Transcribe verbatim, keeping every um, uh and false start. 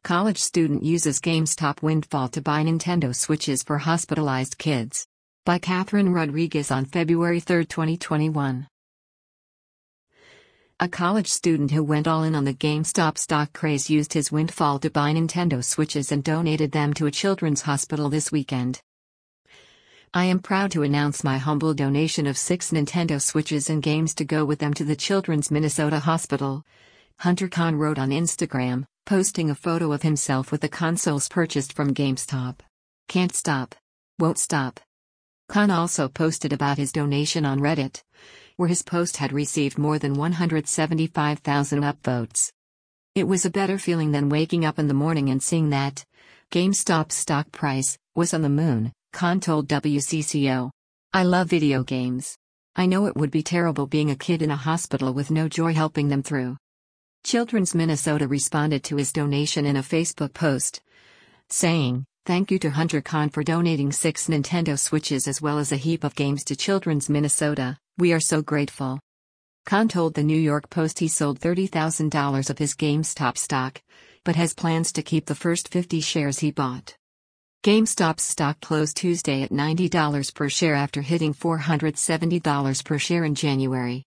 College student uses GameStop windfall to buy Nintendo Switches for hospitalized kids. By Catherine Rodriguez on February third, twenty twenty-one. A college student who went all in on the GameStop stock craze used his windfall to buy Nintendo Switches and donated them to a children's hospital this weekend. I am proud to announce my humble donation of six Nintendo Switches and games to go with them to the Children's Minnesota Hospital, Hunter Khan wrote on Instagram, posting a photo of himself with the consoles purchased from GameStop. Can't stop. Won't stop. Khan also posted about his donation on Reddit, where his post had received more than one hundred seventy-five thousand upvotes. It was a better feeling than waking up in the morning and seeing that GameStop's stock price was on the moon, Khan told W C C O. I love video games. I know it would be terrible being a kid in a hospital with no joy helping them through. Children's Minnesota responded to his donation in a Facebook post, saying, "Thank you to Hunter Khan for donating six Nintendo Switches as well as a heap of games to Children's Minnesota. We are so grateful." Khan told the New York Post he sold thirty thousand dollars of his GameStop stock, but has plans to keep the first fifty shares he bought. GameStop's stock closed Tuesday at ninety dollars per share after hitting four hundred seventy dollars per share in January.